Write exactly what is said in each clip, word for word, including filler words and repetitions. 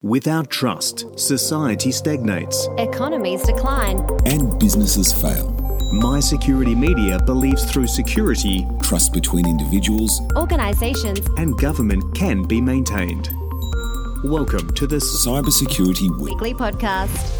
Without trust, society stagnates. Economies decline. And businesses fail. My Security Media believes through security, trust between individuals, organisations, and government can be maintained. Welcome to the Cybersecurity Weekly Podcast.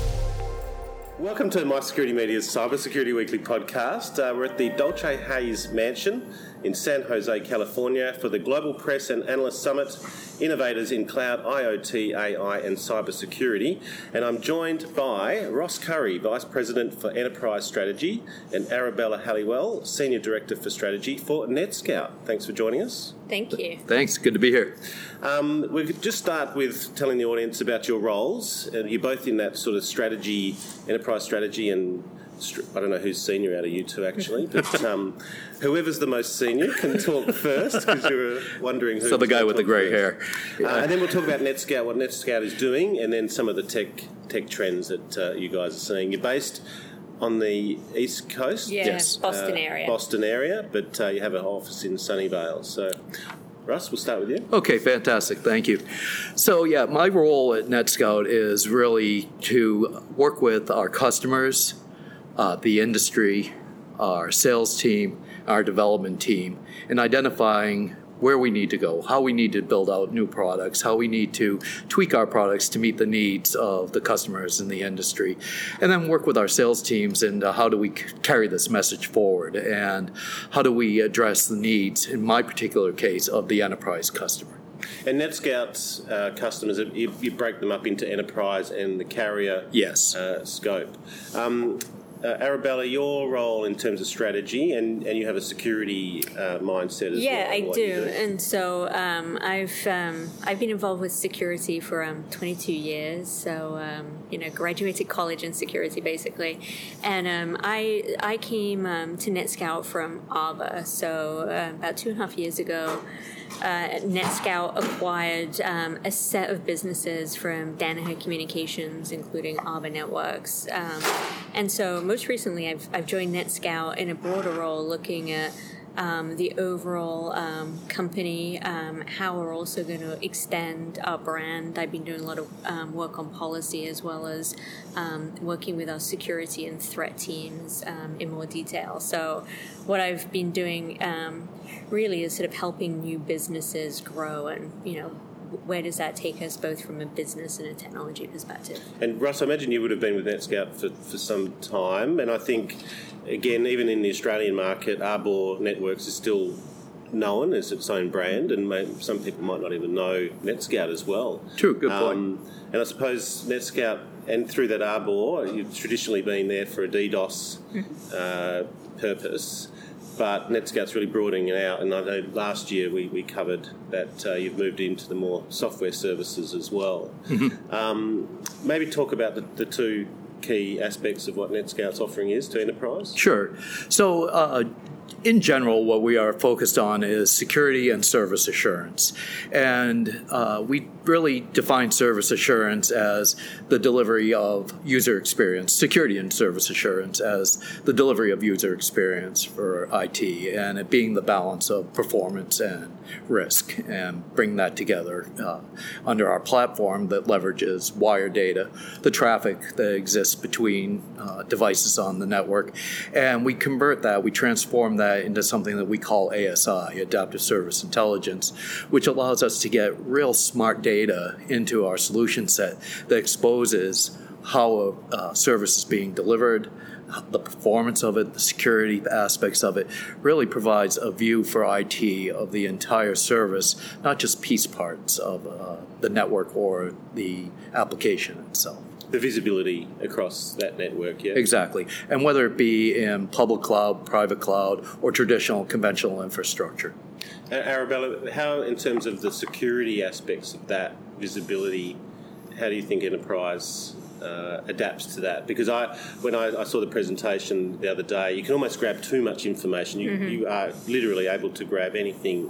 Welcome to My Security Media's Cybersecurity Weekly Podcast. Uh, we're at the Dolce Hayes Mansion in San Jose, California for the Global Press and Analyst Summit, Innovators in Cloud, IoT, A I and Cybersecurity. And I'm joined by Ross Curry, Vice President for Enterprise Strategy, and Arabella Halliwell, Senior Director for Strategy for NetScout. Thanks for joining us. Thank you. Thanks. Good to be here. Um, we could just start with telling the audience about your roles. Uh, you're both in that sort of strategy, enterprise strategy, and I don't know who's senior out of you two, actually, but um, whoever's the most senior can talk first, because you were wondering who. So the guy with the grey hair. Uh, and then we'll talk about NetScout, what NetScout is doing, and then some of the tech tech trends that uh, you guys are seeing. You're based on the East Coast? Yeah, yes. Boston uh, area. Boston area, but uh, you have an office in Sunnyvale. So, Russ, we'll start with you. Okay, fantastic. Thank you. So, yeah, my role at NetScout is really to work with our customers, uh, the industry, our sales team, our development team, in identifying where we need to go, how we need to build out new products, how we need to tweak our products to meet the needs of the customers in the industry, and then work with our sales teams and uh, how do we c- carry this message forward, and how do we address the needs, in my particular case, of the enterprise customer. And NetScout's uh, customers, you, you break them up into enterprise and the carrier yes. uh, scope. Um, Uh, Arabella, your role in terms of strategy, and, and you have a security uh, mindset as yeah, well. Yeah, I do. do. And so um, I've um, I've been involved with security for um, twenty-two years. So um, you know, graduated college in security basically, and um, I I came um, to NetScout from Arbor. So uh, about two and a half years ago. Uh, NetScout acquired um, a set of businesses from Danaher Communications, including Arbor Networks. Um, and so most recently I've, I've joined NetScout in a broader role looking at um, the overall um, company, um, how we're also going to extend our brand. I've been doing a lot of um, work on policy as well as um, working with our security and threat teams um, in more detail. So what I've been doing um, really is sort of helping new businesses grow, and you know, where does that take us both from a business and a technology perspective. And Russ, I imagine you would have been with NetScout for, for some time, and I think again, even in the Australian market, Arbor Networks is still known as its own brand, and may, some people might not even know NetScout as well. True, good point. Um, and I suppose NetScout, and through that Arbor, you've traditionally been there for a DDoS uh, purpose. But NetScout's really broadening it out, and I know last year we, we covered that uh, you've moved into the more software services as well. Mm-hmm. Um, maybe talk about the, the two key aspects of what NetScout's offering is to enterprise. Sure. So, uh, in general, what we are focused on is security and service assurance. And uh, we really define service assurance as the delivery of user experience, security and service assurance as the delivery of user experience for I T, and it being the balance of performance and risk, and bring that together uh, under our platform that leverages wire data, the traffic that exists between uh, devices on the network, and we convert that, we transform that into something that we call A S I, Adaptive Service Intelligence, which allows us to get real smart data into our solution set that exposes how a uh, service is being delivered, the performance of it, the security aspects of it, really provides a view for I T of the entire service, not just piece parts of uh, the network or the application itself. The visibility across that network, yeah? Exactly. And whether it be in public cloud, private cloud, or traditional conventional infrastructure. Uh, Arabella, how, in terms of the security aspects of that visibility, how do you think enterprise uh, adapts to that? Because I, when I, I saw the presentation the other day, you can almost grab too much information. You, mm-hmm. you are literally able to grab anything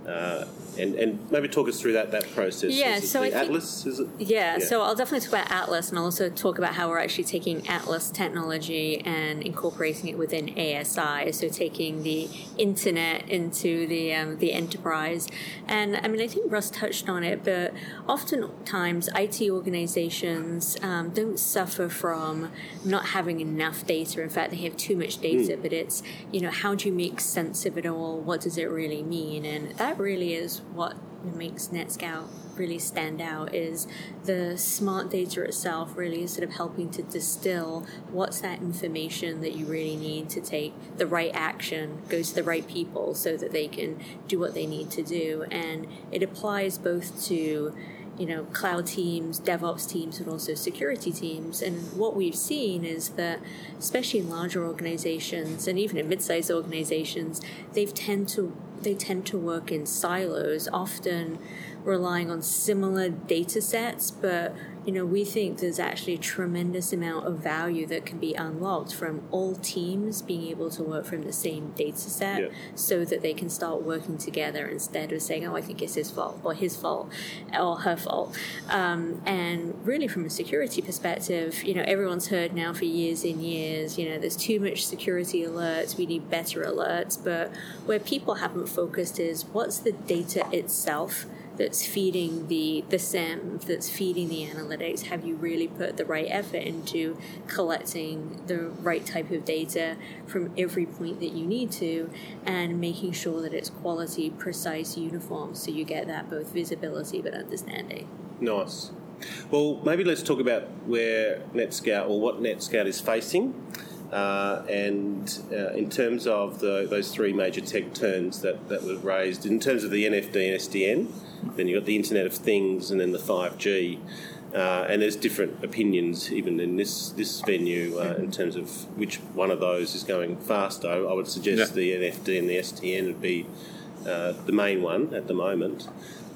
uh, and, and maybe talk us through that, that process. Yeah, is it so the I think, Atlas, is it? Yeah, Yeah. so I'll definitely talk about Atlas, and I'll also talk about how we're actually taking Atlas technology and incorporating it within A S I, so taking the internet into the um, the enterprise. And I mean, I think Russ touched on it, but oftentimes I T organizations um, don't suffer from not having enough data. In fact, they have too much data, mm. but it's, you know, how do you make sense of it all? What does it really mean? And that really is what makes NetScout really stand out, is the smart data itself really is sort of helping to distill what's that information that you really need to take the right action, go to the right people so that they can do what they need to do. And it applies both to, you know, cloud teams, DevOps teams, and also security teams. And what we've seen is that, especially in larger organizations and even in mid-sized organizations, they've tend to they tend to work in silos, often relying on similar data sets, but you know, we think there's actually a tremendous amount of value that can be unlocked from all teams being able to work from the same data set, yeah. so that they can start working together instead of saying, oh, I think it's his fault or his fault or her fault. Um, and really from a security perspective, you know, everyone's heard now for years and years, you know, there's too much security alerts, we need better alerts, but where people haven't focused is what's the data itself that's feeding the, the S I E M, that's feeding the analytics? Have you really put the right effort into collecting the right type of data from every point that you need to, and making sure that it's quality, precise, uniform, so you get that both visibility but understanding? Nice. Well, maybe let's talk about where NetScout, or what NetScout is facing. Uh, and uh, in terms of the, those three major tech terms that, that were raised, in terms of the N F D and S D N, then you've got the Internet of Things and then the five G. Uh, and there's different opinions even in this, this venue uh, in terms of which one of those is going faster. I would suggest yeah. the N F D and the S D N would be uh, the main one at the moment.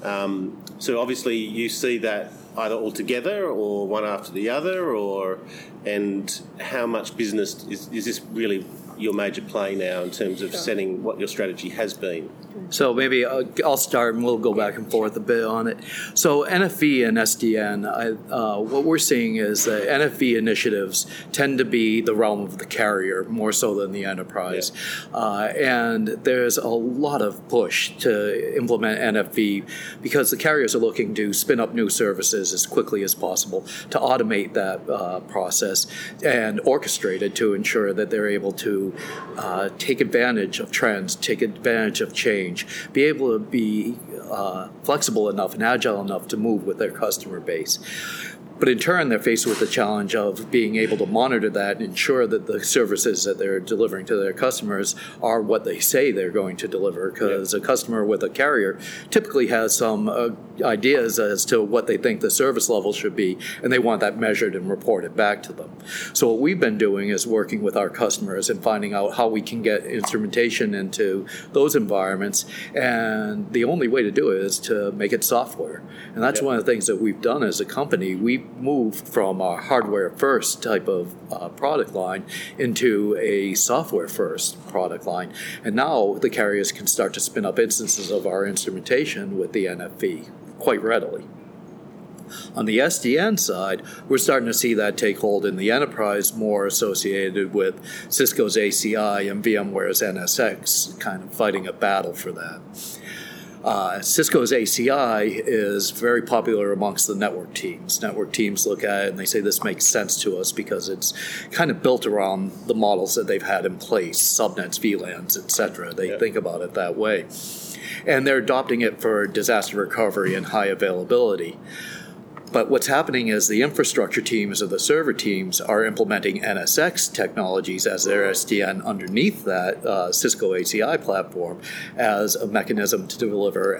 Um, so obviously you see that either all together or one after the other, or and how much business is, is this really your major play now in terms of sure. setting what your strategy has been? So maybe I'll start and we'll go back and forth a bit on it. So N F V and S D N, I, uh, what we're seeing is that N F V initiatives tend to be the realm of the carrier more so than the enterprise. Yeah. Uh, and there's a lot of push to implement N F V because the carriers are looking to spin up new services as quickly as possible, to automate that uh, process and orchestrate it to ensure that they're able to uh, take advantage of trends, take advantage of change, be able to be uh, flexible enough and agile enough to move with their customer base. But in turn, they're faced with the challenge of being able to monitor that and ensure that the services that they're delivering to their customers are what they say they're going to deliver, because yeah. a customer with a carrier typically has some uh, ideas as to what they think the service level should be, and they want that measured and reported back to them. So what we've been doing is working with our customers and finding out how we can get instrumentation into those environments, and the only way to do it is to make it software. And that's yeah. one of the things that we've done as a company. We've moved from our hardware first type of uh, product line into a software first product line. And now the carriers can start to spin up instances of our instrumentation with the N F V quite readily. On the S D N side, we're starting to see that take hold in the enterprise, more associated with Cisco's A C I and VMware's N S X, kind of fighting a battle for that. Uh, Cisco's A C I is very popular amongst the network teams. Network teams look at it and they say this makes sense to us because it's kind of built around the models that they've had in place, subnets, V LANs, et cetera. They yep. think about it that way. And they're adopting it for disaster recovery and high availability. But what's happening is the infrastructure teams or the server teams are implementing N S X technologies as their S D N underneath that uh, Cisco A C I platform as a mechanism to deliver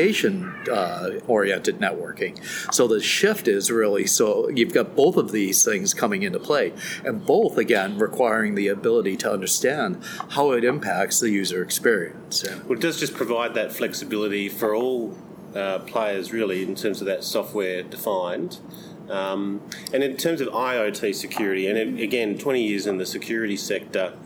application-oriented uh, networking. So the shift is really, so you've got both of these things coming into play, and both, again, requiring the ability to understand how it impacts the user experience. Yeah. Well, it does just provide that flexibility for all Uh, players really in terms of that software defined, um, and in terms of I O T security, and it, again twenty years in the security sector,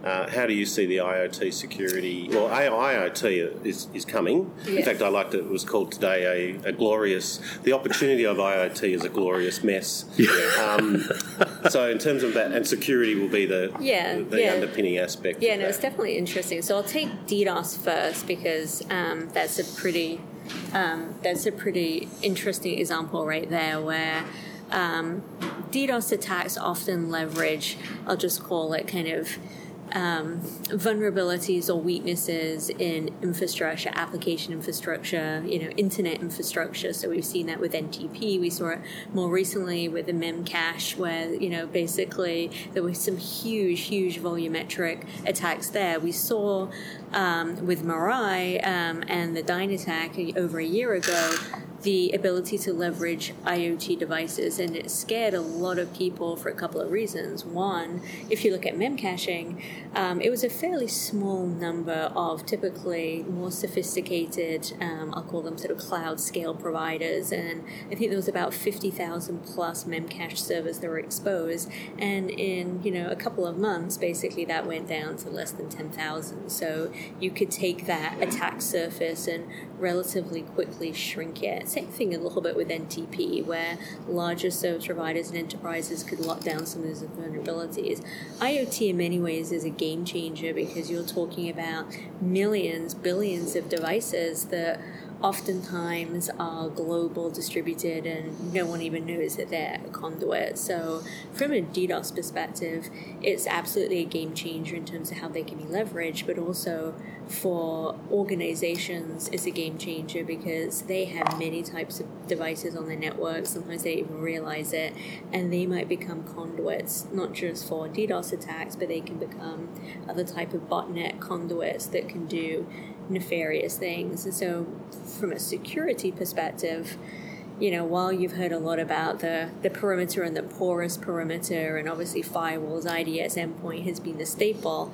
Uh, how do you see the I O T security? Well, I O T is, is coming. Yeah. In fact, I liked it. It was called today a, a glorious... The opportunity of I O T is a glorious mess. Yeah. Um, so in terms of that, and security will be the, Yeah, the, the yeah. underpinning aspect. Yeah, of no, that. it's definitely interesting. So I'll take DDoS first because um, that's a pretty um, that's a pretty interesting example right there where um, DDoS attacks often leverage, I'll just call it kind of um, vulnerabilities or weaknesses in infrastructure, application infrastructure, you know, internet infrastructure. So we've seen that with N T P. We saw it more recently with the Memcache, where, you know, basically there were some huge, huge volumetric attacks there. We saw um, with Mirai um, and the Dyn attack over a year ago, the ability to leverage I O T devices, and it scared a lot of people for a couple of reasons. One, if you look at memcaching, um, it was a fairly small number of typically more sophisticated, um, I'll call them sort of cloud scale providers, and I think there was about fifty thousand plus memcache servers that were exposed, and in, you know, a couple of months, basically that went down to less than ten thousand. So you could take that attack surface and relatively quickly shrink it. Same thing a little bit with N T P, where larger service providers and enterprises could lock down some of those vulnerabilities. I O T in many ways is a game changer because you're talking about millions, billions of devices that oftentimes are global, distributed, and no one even knows that they're a conduit. So from a DDoS perspective, it's absolutely a game changer in terms of how they can be leveraged, but also for organizations, it's a game changer because they have many types of devices on their network. Sometimes they don't even realize it, and they might become conduits, not just for DDoS attacks, but they can become other type of botnet conduits that can do nefarious things. And so from a security perspective, you know, while you've heard a lot about the, the perimeter and the porous perimeter, and obviously firewalls, I D S, endpoint has been the staple,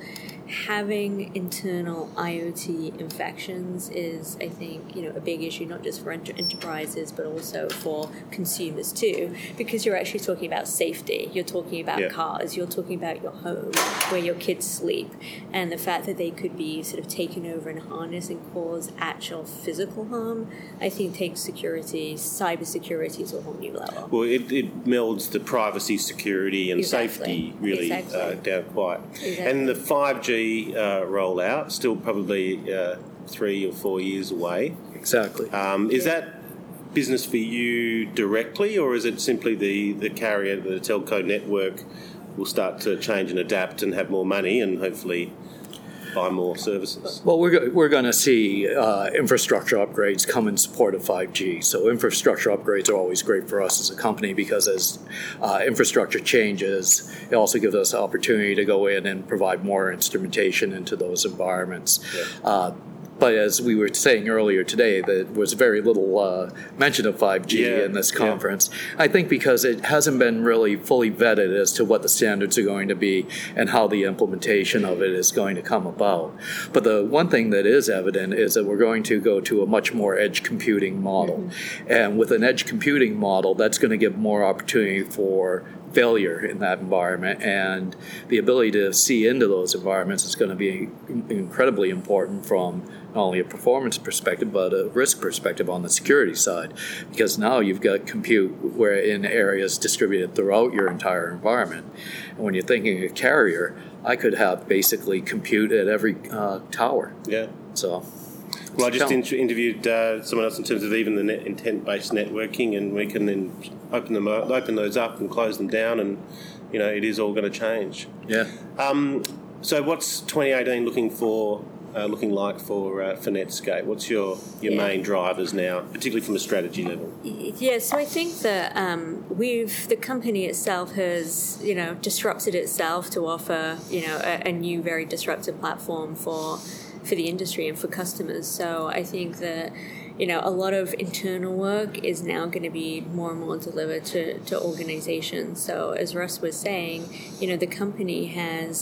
having internal I O T infections is, I think, you know, a big issue, not just for enter- enterprises, but also for consumers too, because you're actually talking about safety. You're talking about yeah. cars. You're talking about your home, where your kids sleep, and the fact that they could be sort of taken over and harnessed and cause actual physical harm, I think takes security, cyber security to a whole new level. Well, it, it melds the privacy, security, and Exactly. safety really Exactly. uh, down quite. Exactly. And the five G uh, rollout still probably uh, three or four years away. Exactly. Um, is that business for you directly, or is it simply the, the carrier, the telco network will start to change and adapt and have more money and hopefully buy more services? Well, we're, go- we're going to see uh, infrastructure upgrades come in support of five G. So infrastructure upgrades are always great for us as a company because as uh, infrastructure changes, it also gives us the opportunity to go in and provide more instrumentation into those environments. Yeah. Uh, But as we were saying earlier today, there was very little uh, mention of five G Yeah, in this yeah. conference. I think because it hasn't been really fully vetted as to what the standards are going to be and how the implementation of it is going to come about. But the one thing that is evident is that we're going to go to a much more edge computing model. Mm-hmm. And with an edge computing model, that's going to give more opportunity for failure in that environment, and the ability to see into those environments is going to be incredibly important from not only a performance perspective but a risk perspective on the security side, because now you've got compute where in areas distributed throughout your entire environment. And when you're thinking a carrier, I could have basically compute at every uh, tower. Yeah. So Well, I just Tell- in- interviewed uh, someone else in terms of even the net intent-based networking, and we can then open them up, open those up and close them down, and you know it is all going to change. yeah. Um, so, what's twenty eighteen looking for? Uh, looking like for uh, for Netscape? What's your, your Yeah. main drivers now, particularly from a strategy level? Yeah, so I think that um, we've the company itself has you know disrupted itself to offer you know a, a new, very disruptive platform for for the industry and for customers. So I think that you know a lot of internal work is now going to be more and more delivered to to organizations. So as Russ was saying, you know the company has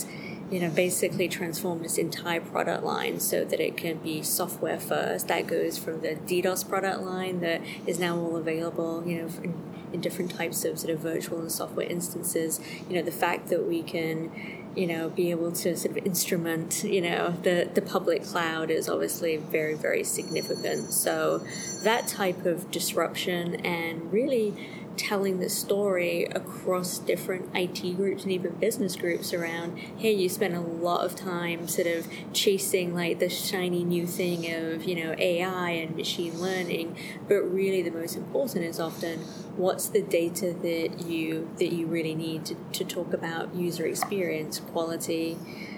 you know, basically transform this entire product line so that it can be software first. That goes from the DDoS product line that is now all available, you know, in, in different types of sort of virtual and software instances. You know, the fact that we can, you know, be able to sort of instrument, you know, the, the public cloud is obviously very, very significant. So that type of disruption and really telling the story across different I T groups and even business groups around, hey, you spend a lot of time sort of chasing like the shiny new thing of, you know, A I and machine learning, but really the most important is often what's the data that you that you really need to, to talk about user experience, quality,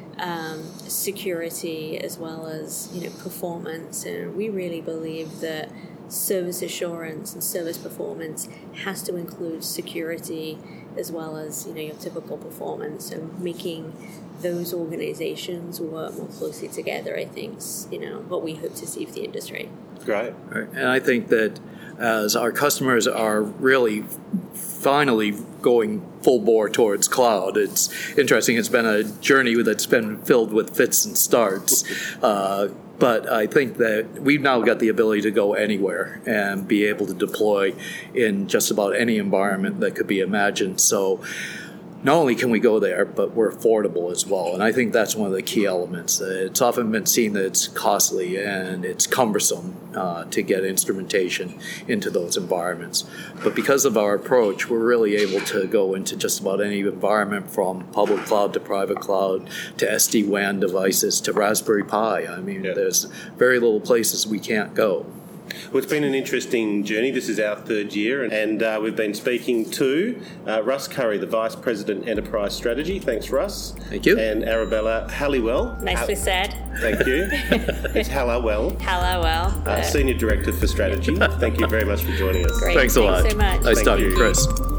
um, security, as well as, you know, performance. And we really believe that service assurance and service performance has to include security as well as, you know, your typical performance. So making those organizations work more closely together, I think, is, you know, what we hope to see for the industry. Great. Right. And I think that as our customers are really finally going full bore towards cloud, it's interesting. It's been a journey that's been filled with fits and starts. Uh, But I think that we've now got the ability to go anywhere and be able to deploy in just about any environment that could be imagined. So not only can we go there, but we're affordable as well. And I think that's one of the key elements. It's often been seen that it's costly and it's cumbersome uh, to get instrumentation into those environments. But because of our approach, we're really able to go into just about any environment, from public cloud to private cloud to S D WAN devices to Raspberry Pi. I mean, yeah. There's very little places we can't go. Well, it's been an interesting journey. This is our third year, and uh, we've been speaking to uh, Russ Curry, the Vice President Enterprise Strategy. Thanks, Russ. Thank you. And Arabella Halliwell. Nicely Ha- said. Thank you. It's Halliwell, Hello, well. uh, Senior Director for Strategy. Thank you very much for joining us. Great. Thanks a lot. Thanks so much. Nice Thank talking, you. Chris.